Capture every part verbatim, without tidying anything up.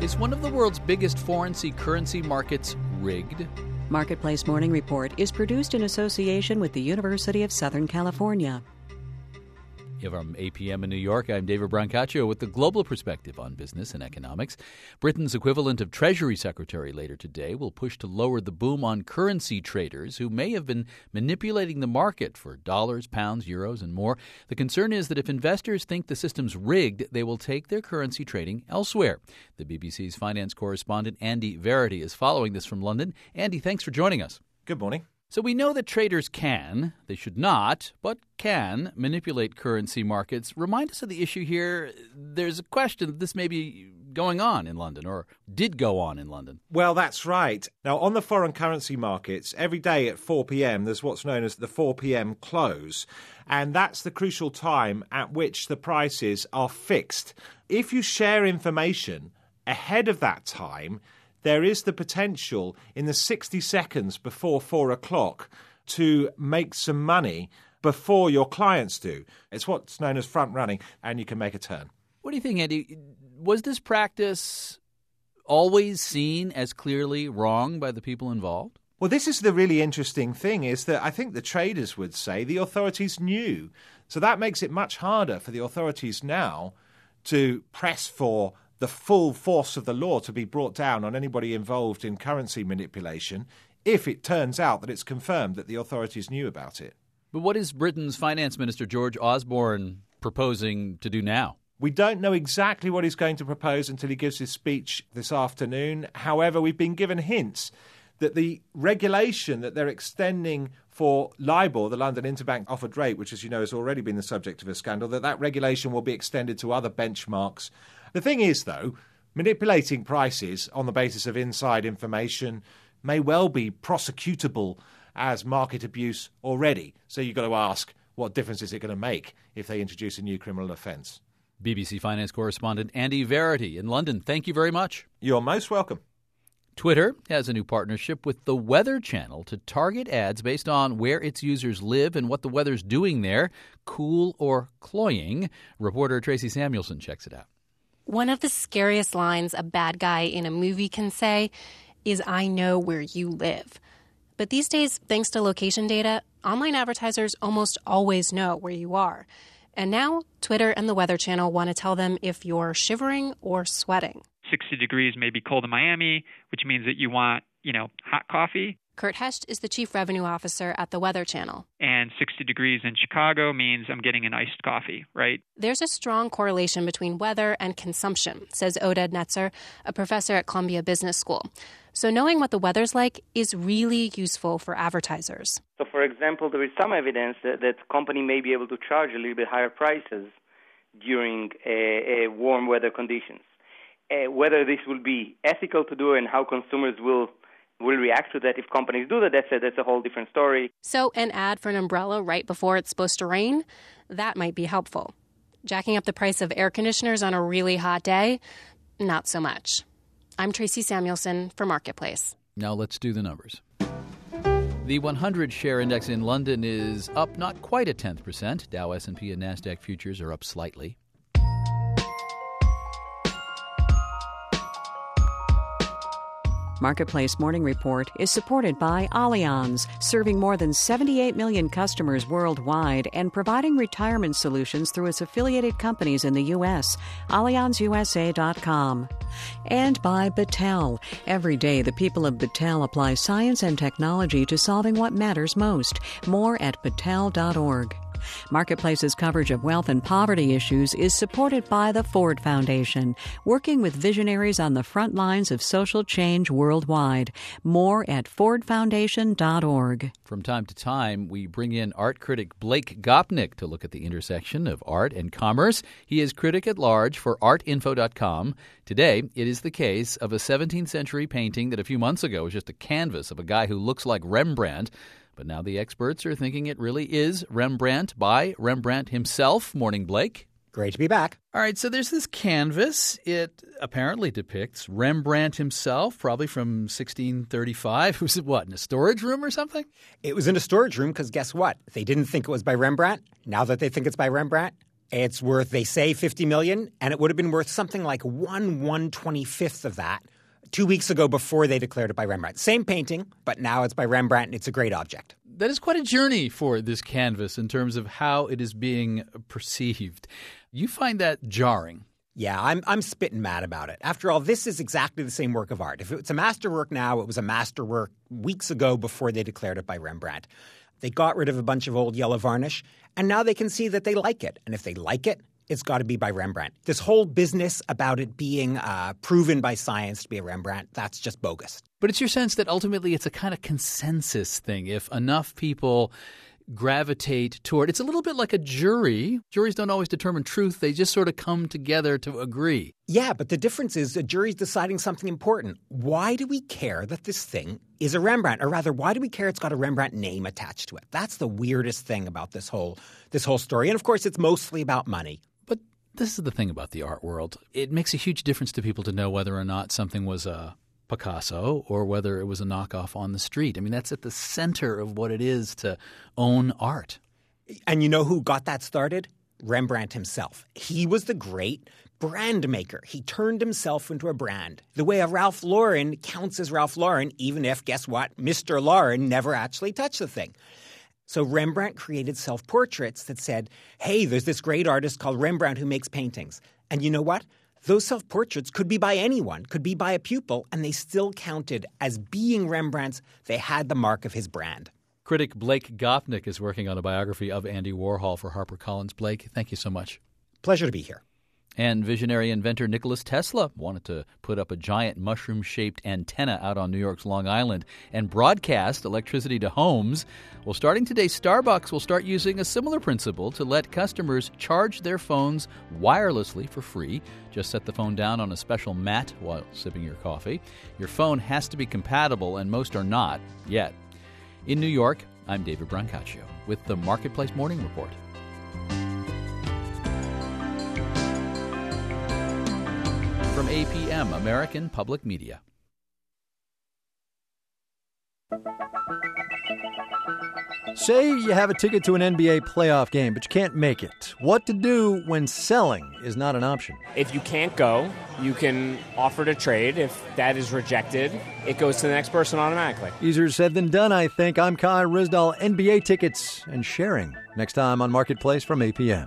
Is one of the world's biggest foreign currency markets rigged? Marketplace Morning Report is produced in association with the University of Southern California. From eight p.m. in New York, I'm David Brancaccio with the global perspective on business and economics. Britain's equivalent of Treasury Secretary later today will push to lower the boom on currency traders who may have been manipulating the market for dollars, pounds, euros, and more. The concern is that if investors think the system's rigged, they will take their currency trading elsewhere. The B B C's finance correspondent Andy Verity is following this from London. Andy, thanks for joining us. Good morning. So we know that traders can, they should not, but can manipulate currency markets. Remind us of the issue here. There's a question that this may be going on in London or did go on in London. Well, that's right. Now, on the foreign currency markets, every day at four p.m. there's what's known as the four p.m. close. And that's the crucial time at which the prices are fixed. If you share information ahead of that time, there is the potential in the sixty seconds before four o'clock to make some money before your clients do. It's what's known as front running, and you can make a turn. What do you think, Andy? Was this practice always seen as clearly wrong by the people involved? Well, this is the really interesting thing, is that I think the traders would say the authorities knew. So that makes it much harder for the authorities now to press for the full force of the law to be brought down on anybody involved in currency manipulation if it turns out that it's confirmed that the authorities knew about it. But what is Britain's Finance Minister George Osborne proposing to do now? We don't know exactly what he's going to propose until he gives his speech this afternoon. However, we've been given hints that the regulation that they're extending for LIBOR, the London Interbank Offered Rate, which, as you know, has already been the subject of a scandal, that that regulation will be extended to other benchmarks. The thing is, though, manipulating prices on the basis of inside information may well be prosecutable as market abuse already. So you've got to ask, what difference is it going to make if they introduce a new criminal offence? B B C finance correspondent Andy Verity in London. Thank you very much. You're most welcome. Twitter has a new partnership with the Weather Channel to target ads based on where its users live and what the weather's doing there, cool or cloying. Reporter Tracy Samuelson checks it out. One of the scariest lines a bad guy in a movie can say is, "I know where you live." But these days, thanks to location data, online advertisers almost always know where you are. And now, Twitter and the Weather Channel want to tell them if you're shivering or sweating. sixty degrees may be cold in Miami, which means that you want, you know, hot coffee. Kurt Hesht is the chief revenue officer at the Weather Channel. And sixty degrees in Chicago means I'm getting an iced coffee, right? There's a strong correlation between weather and consumption, says Oded Netzer, a professor at Columbia Business School. So knowing what the weather's like is really useful for advertisers. So, for example, there is some evidence that that company may be able to charge a little bit higher prices during a, a warm weather conditions. Uh, whether this will be ethical to do and how consumers will will react to that if companies do that, that's a, that's a whole different story. So an ad for an umbrella right before it's supposed to rain, that might be helpful. Jacking up the price of air conditioners on a really hot day, not so much. I'm Tracy Samuelson for Marketplace. Now let's do the numbers. The one hundred share index in London is up not quite a tenth percent. Dow, S and P, and NASDAQ futures are up slightly. Marketplace Morning Report is supported by Allianz, serving more than seventy-eight million customers worldwide and providing retirement solutions through its affiliated companies in the U S, Allianz U S A dot com. And by Battelle. Every day, the people of Battelle apply science and technology to solving what matters most. More at battelle dot org. Marketplace's coverage of wealth and poverty issues is supported by the Ford Foundation, working with visionaries on the front lines of social change worldwide. More at ford foundation dot org. From time to time, we bring in art critic Blake Gopnik to look at the intersection of art and commerce. He is critic at large for art info dot com. Today, it is the case of a seventeenth century painting that a few months ago was just a canvas of a guy who looks like Rembrandt. But now the experts are thinking it really is Rembrandt by Rembrandt himself. Morning, Blake. Great to be back. All right, so there's this canvas. It apparently depicts Rembrandt himself, probably from sixteen thirty-five. Was it what, in a storage room or something? It was in a storage room because guess what? They didn't think it was by Rembrandt. Now that they think it's by Rembrandt, It's worth, they say, fifty million dollars, and it would have been worth something like one one twenty-fifth of that two weeks ago before they declared it by Rembrandt. Same painting, but now it's by Rembrandt, and it's a great object. That is quite a journey for this canvas in terms of how it is being perceived. You find that jarring. Yeah, I'm I'm spitting mad about it. After all, this is exactly the same work of art. If it's a masterwork now, it was a masterwork weeks ago before they declared it by Rembrandt. They got rid of a bunch of old yellow varnish, and now they can see that they like it. And if they like it, it's got to be by Rembrandt. This whole business about it being uh, proven by science to be a Rembrandt, that's just bogus. But it's your sense that ultimately it's a kind of consensus thing. If enough people gravitate toward – it's a little bit like a jury. Juries don't always determine truth. They just sort of come together to agree. Yeah, but the difference is a jury's deciding something important. Why do we care that this thing is a Rembrandt? Or rather, why do we care it's got a Rembrandt name attached to it? That's the weirdest thing about this whole this whole story. And, of course, it's mostly about money. But this is the thing about the art world. It makes a huge difference to people to know whether or not something was a Picasso or whether it was a knockoff on the street. I mean, that's at the center of what it is to own art. And you know who got that started? Rembrandt himself. He was the great brand maker. He turned himself into a brand. The way a Ralph Lauren counts as Ralph Lauren, even if, guess what, Mister Lauren never actually touched the thing. So Rembrandt created self-portraits that said, hey, there's this great artist called Rembrandt who makes paintings. And you know what? Those self-portraits could be by anyone, could be by a pupil, and they still counted as being Rembrandt's. They had the mark of his brand. Critic Blake Gopnik is working on a biography of Andy Warhol for HarperCollins. Blake, thank you so much. Pleasure to be here. And visionary inventor Nikola Tesla wanted to put up a giant mushroom-shaped antenna out on New York's Long Island and broadcast electricity to homes. Well, starting today, Starbucks will start using a similar principle to let customers charge their phones wirelessly for free. Just set the phone down on a special mat while sipping your coffee. Your phone has to be compatible, and most are not yet. In New York, I'm David Brancaccio with the Marketplace Morning Report. From A P M, American Public Media. Say you have a ticket to an N B A playoff game, but you can't make it. What to do when selling is not an option? If you can't go, you can offer to trade. If that is rejected, it goes to the next person automatically. Easier said than done, I think. I'm Kai Ryssdal, N B A tickets and sharing. Next time on Marketplace from A P M.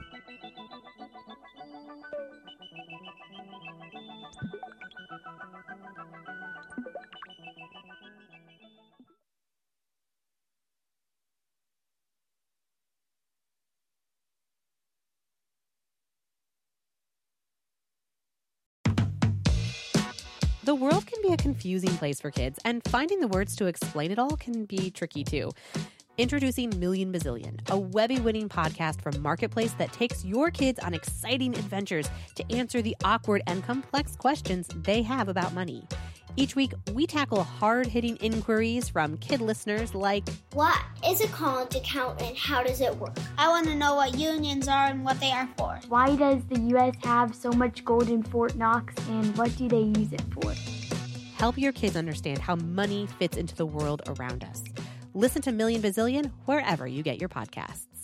The world can be a confusing place for kids, and finding the words to explain it all can be tricky too. Introducing Million Bazillion, a Webby-winning podcast from Marketplace that takes your kids on exciting adventures to answer the awkward and complex questions they have about money. Each week, we tackle hard-hitting inquiries from kid listeners like, what is a college account and how does it work? I want to know what unions are and what they are for. Why does the U S have so much gold in Fort Knox and what do they use it for? Help your kids understand how money fits into the world around us. Listen to Million Bazillion wherever you get your podcasts.